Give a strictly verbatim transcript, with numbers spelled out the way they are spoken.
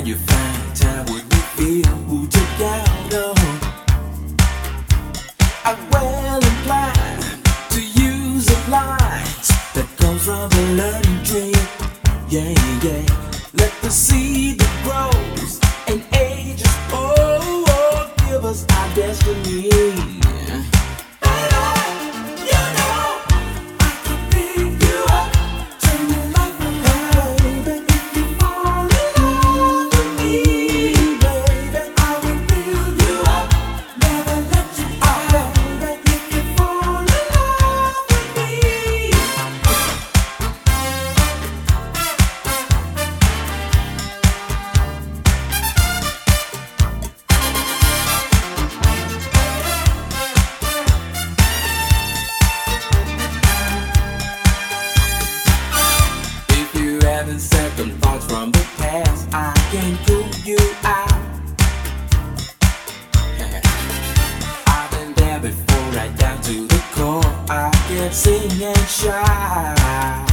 you find time when you feel who took out on. I'm well inclined to use the lines that comes from the learning tree. Yeah, yeah. Let the seed that grows and ages, oh, oh, give us our destiny. Having second thoughts from the past, I can prove you out. I've been there before, right down to the core. I can sing and shout.